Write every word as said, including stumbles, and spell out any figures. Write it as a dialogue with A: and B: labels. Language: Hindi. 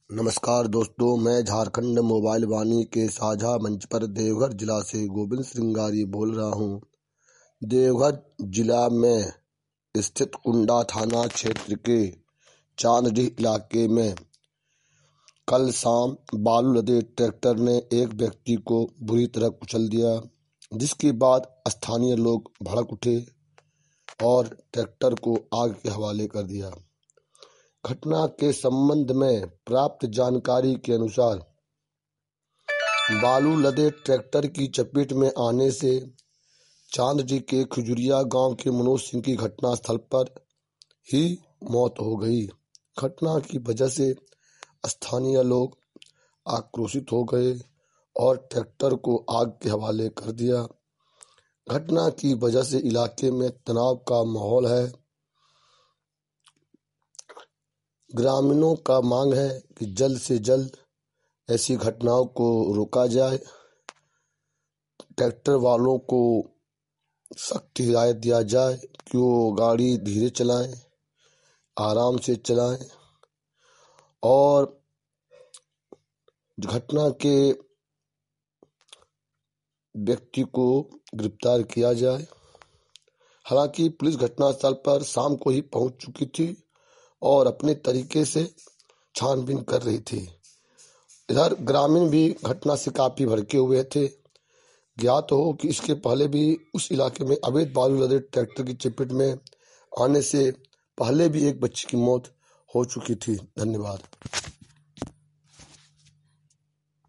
A: नमस्कार दोस्तों, मैं झारखंड मोबाइल वाणी के साझा मंच पर देवघर जिला से गोविंद श्रृंगारी बोल रहा हूं। देवघर जिला में स्थित कुंडा थाना क्षेत्र के चांदडीह इलाके में कल शाम बालू लदे ट्रैक्टर ने एक व्यक्ति को बुरी तरह कुचल दिया, जिसके बाद स्थानीय लोग भड़क उठे और ट्रैक्टर को आग के हवाले कर दिया। घटना के संबंध में प्राप्त जानकारी के अनुसार बालू लदे ट्रैक्टर की चपेट में आने से चांदडीह के खजुरिया गांव के मनोज सिंह की घटनास्थल पर ही मौत हो गई। घटना की वजह से स्थानीय लोग आक्रोशित हो गए और ट्रैक्टर को आग के हवाले कर दिया। घटना की वजह से इलाके में तनाव का माहौल है। ग्रामीणों का मांग है कि जल्द से जल्द ऐसी घटनाओं को रोका जाए। ट्रैक्टर वालों को सख्त हिदायत दिया जाए कि वो गाड़ी धीरे चलाएं, आराम से चलाएं और घटना के व्यक्ति को गिरफ्तार किया जाए। हालांकि पुलिस घटनास्थल पर शाम को ही पहुंच चुकी थी और अपने तरीके से छानबीन कर रही थी। इधर ग्रामीण भी घटना से काफी भड़के हुए थे। ज्ञात हो कि इसके पहले भी उस इलाके में अवैध बालू लदे ट्रैक्टर की चपेट में आने से पहले भी एक बच्ची की मौत हो चुकी थी। धन्यवाद।